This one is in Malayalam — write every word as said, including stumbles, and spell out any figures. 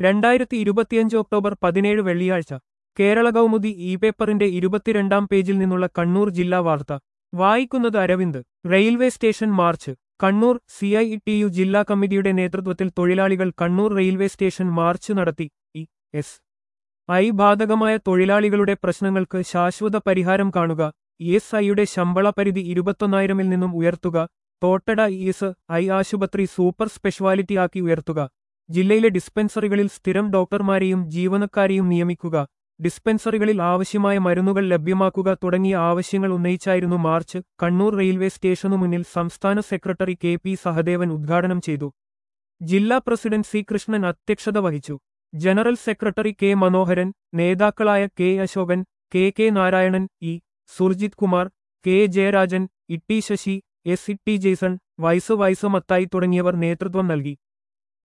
രണ്ടായിരത്തി ഇരുപത്തിയഞ്ച് ഒക്ടോബർ പതിനേഴ് വെള്ളിയാഴ്ച കേരള കൗമുദി ഇ പേപ്പറിന്റെ ഇരുപത്തിരണ്ടാം പേജിൽ നിന്നുള്ള കണ്ണൂർ ജില്ലാ വാർത്ത വായിക്കുന്നത് Aravind. Railway station march Kannur. C I T U ജില്ലാ കമ്മിറ്റിയുടെ നേതൃത്വത്തിൽ തൊഴിലാളികൾ കണ്ണൂർ റെയിൽവേ സ്റ്റേഷൻ മാർച്ച് നടത്തി. ഇ എസ് ഐ ബാധകമായ തൊഴിലാളികളുടെ പ്രശ്നങ്ങൾക്ക് ശാശ്വത പരിഹാരം കാണുക, ഇ എസ് ഐയുടെ ശമ്പള പരിധി ഇരുപത്തൊന്നായിരമിൽ നിന്നും ഉയർത്തുക, തോട്ടട ഇ എസ് ഐ ആശുപത്രി സൂപ്പർ സ്പെഷ്യാലിറ്റി ആക്കി ഉയർത്തുക, ജില്ലയിലെ ഡിസ്പെൻസറികളിൽ സ്ഥിരം ഡോക്ടർമാരെയും ജീവനക്കാരെയും നിയമിക്കുക, ഡിസ്പെൻസറികളിൽ ആവശ്യമായ മരുന്നുകൾ ലഭ്യമാക്കുക തുടങ്ങിയ ആവശ്യങ്ങൾ ഉന്നയിച്ചായിരുന്നു മാർച്ച്. കണ്ണൂർ റെയിൽവേ സ്റ്റേഷനു മുന്നിൽ സംസ്ഥാന സെക്രട്ടറി കെ പി സഹദേവൻ ഉദ്ഘാടനം ചെയ്തു. ജില്ലാ പ്രസിഡന്റ് സി കൃഷ്ണൻ അധ്യക്ഷത വഹിച്ചു. ജനറൽ സെക്രട്ടറി കെ മനോഹരൻ, നേതാക്കളായ K Ashokan, K K Narayanan, E Surjith Kumar, K Jayarajan, Itty Sasi, S Itty Jaison, vice vice Mathai തുടങ്ങിയവർ നേതൃത്വം നൽകി.